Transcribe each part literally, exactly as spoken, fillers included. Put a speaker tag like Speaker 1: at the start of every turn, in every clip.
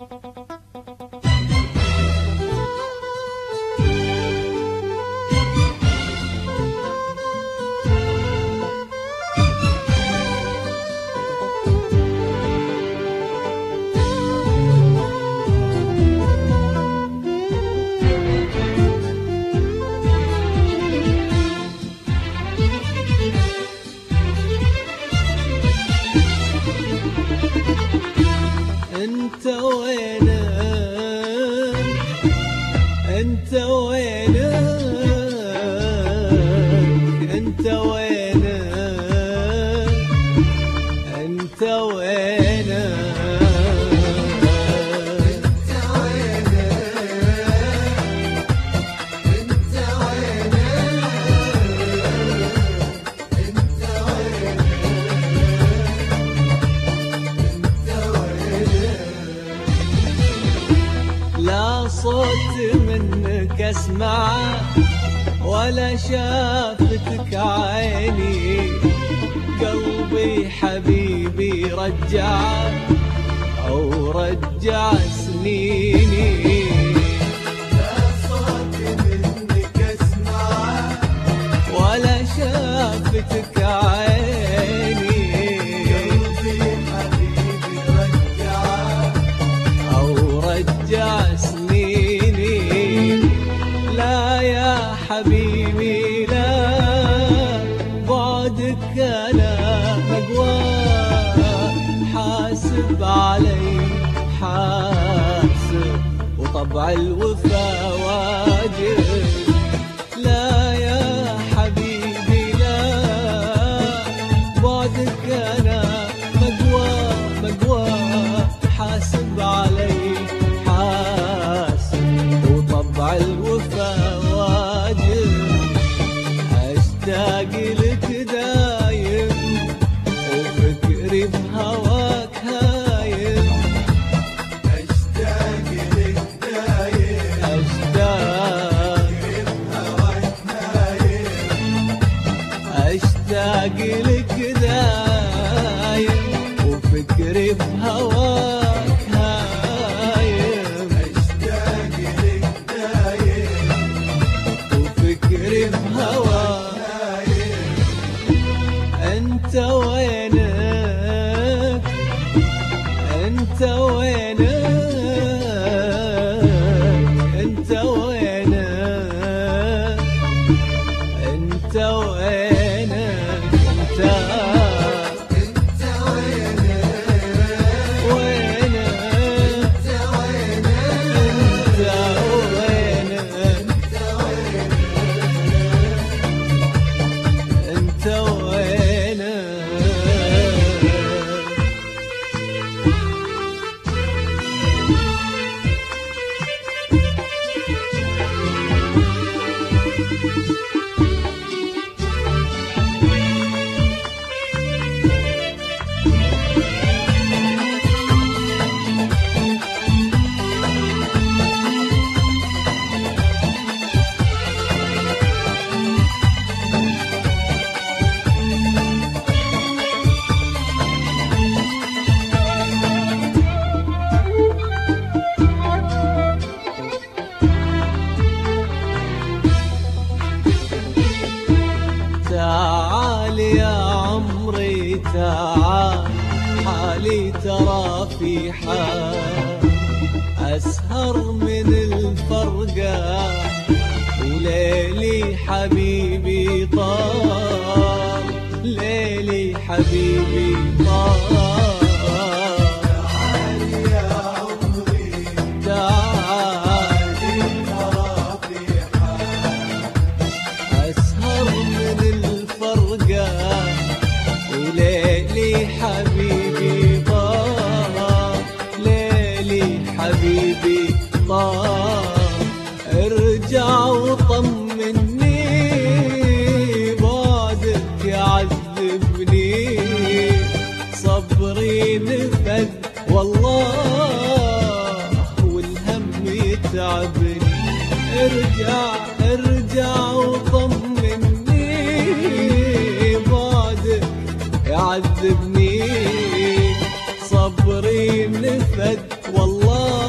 Speaker 1: انت وينك انت وينك انت وينك انت وينك لا صوت منك اسمع ولا شافتك عيني، قلبي حبيبي رجع او رجع سنيني. لا صوت منك اسمع ولا شافتك عيني، قلبي حبيبي رجع او رجع سنيني. لا يا حبيبي لا، بعدك انا مقوى، حاسب علي حاسب وطبع الوفا واجب. لا يا حبيبي لا، بعدك انا مقوى مقوى، حاسب علي وطبع الوفا واجب. اشتاق لك دايم وفكري بهواك هايم، اشتاق لك دايم اشتاق بهواك هايم، اشتاق لك دايم وفكري بهواك هايم، فكري بهواك. انت وينك انت وينك انت وينك انت وينك انت انت وينك وينك انت وينك انت وينك. تعال يا عمري تعال، حالي ترى في حال، أسهر من الفرقة وليلي حبيبي طال، ليلي حبيبي طال. تعال يا عمري تعال، ترى في حال، أسهر من الفرقة وليلي حبيبي طال، ليلي حبيبي طال. ارجع وطمني، بعدك يعذبني، صبري نفد والله والهم يتعبني. ارجع ارجع وطمني، بعدك يعذبني، صبري نفد والله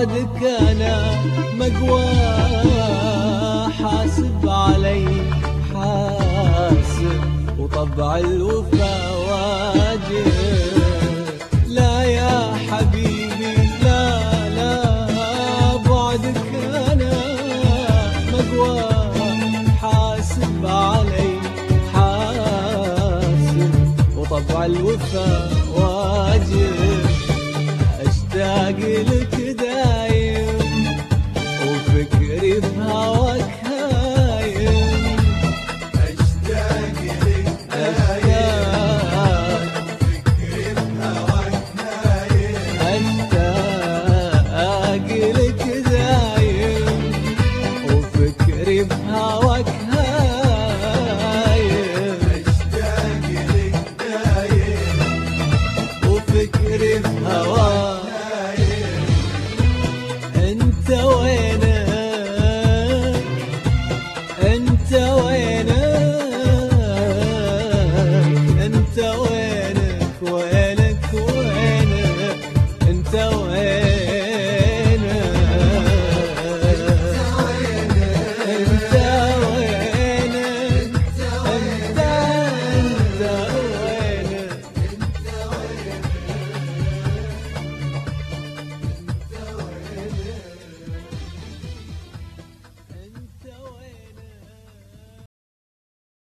Speaker 1: بعدك أنا مقوى، حاسب علي حاسب وطبع الوفا واجب. لا يا حبيبي لا لا، بعدك أنا مقوى، حاسب علي حاسب وطبع الوفا